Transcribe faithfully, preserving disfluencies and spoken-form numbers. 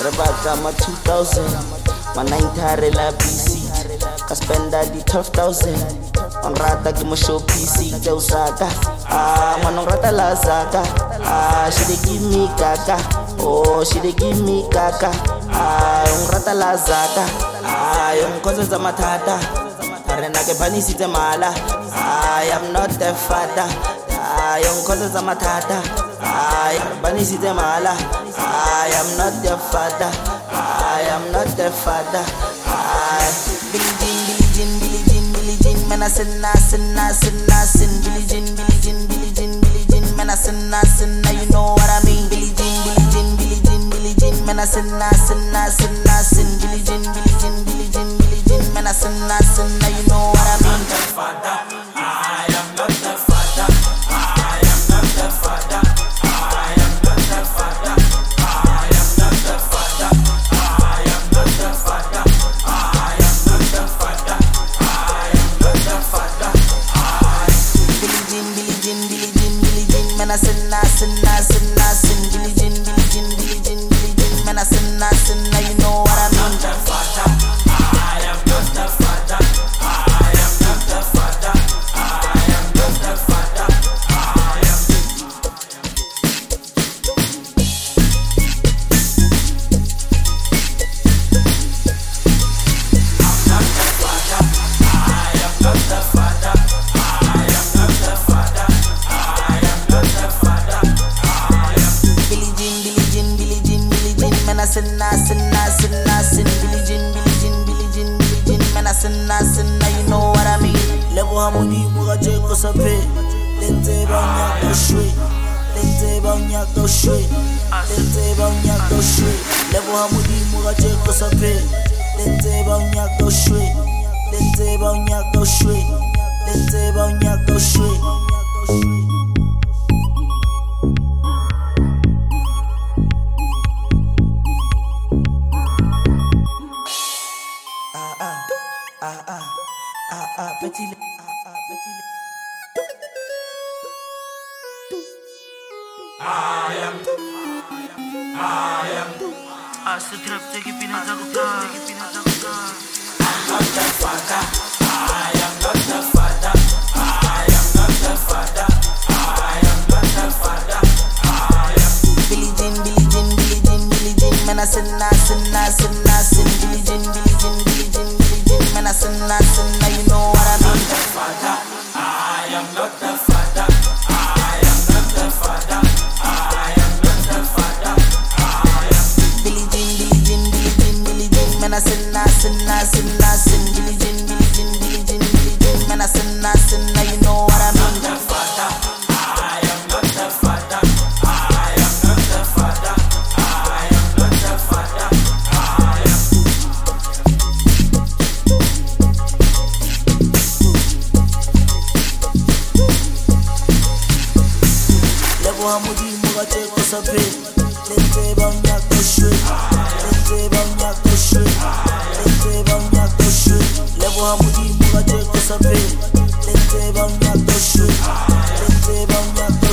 Rebecca, my two thousand, my nine tare la B C. I spend that the twelve thousand. On rata give me show P C, Joe Saka. Ah, man, on rata la Saka. Ah, she dey give me kaka. Oh, she dey give me kaka. Ah, on rata la Saka. Ah, yung causes of matata. Arena ke bani site mala. I am not the father. Ah, yung causes of matata. I am bani site mala. I am not the father. I am not the father. I Billie Jean, Billie Jean, Billie Jean, Billie Jean. Man, I sin, I sin, I sin, I sin. Billie Jean, Billie Jean, Billie Jean, Billie Jean. Man, I sin, I sin. Now you know what I mean. Billie Jean, Billie Jean, Billie Jean, Billie Jean. Man, I sin, I sin, I sin, I sin. Billie Jean, Billie Jean, Billie Jean, Billie Jean. Man, I sin, I sin. Now you know what I mean. I am not the father. I am not the father. I am not the father. I am not the father. I am not the father. I am not the father. I am not the father. I Billie Jean, Billie Jean, Billie Jean, Billie Jean. Man, I sin, I sin, I sin, I sin. Billie Jean, Billie Jean, Billie Jean, Billie Jean. Man, I sin, I sin. Now you know what I mean. the father. I am not the father. I am not the father. I am not the father. I am not the father. I am not the father. I am not the father. I am Billie Jean, Billie Jean, Billie Jean, Billie Jean. Man, I sin, I sin, I sin, I sin. Billie Jean, Billie Jean, Billie Jean, Billie Jean. Man, I sin, I sin. Now you know what I mean. Lebo hamudi muga jeko sape. Lente banya go shwe. Lente banya go shwe. Lente banya go shwe. Lebo hamudi muga jeko sape. Lente banya go shwe. Lente banya go shwe. Lente banya go shwe. Ah ah ah ah ah ah petit le ah ah petit le I am I am Asa trap take pinazaguta pinazaguta not the father. I am not the father. I am not the father. I am not the father. I am Billie Jean, Billie Jean, Billie Jean, Billie Jean. Man, I sin, I sin, I sin, I sin. Billie Jean, Billie Jean, Billie Jean, Billie Jean. Man, I sin, I sin. Now you know what I mean. the father. I am not the father. I am not the father. I am not the father. I am Billie Jean, Billie Jean, Billie Jean, Billie Jean. Man, I sin, I sin, I sin, I sin. Billie Jean, Billie Jean, Billie Jean, Billie Jean. Man, I sin, I sin. Now you know what I mean. the father. I am not the father. I am not the father. I am not the father. I am Lebo hamudi muga jeko sape. Lente banya go shwe. Lente banya go shwe. Lente banya go shwe. Lebo hamudi muga jeko sape. Lente banya go shwe. Lente banya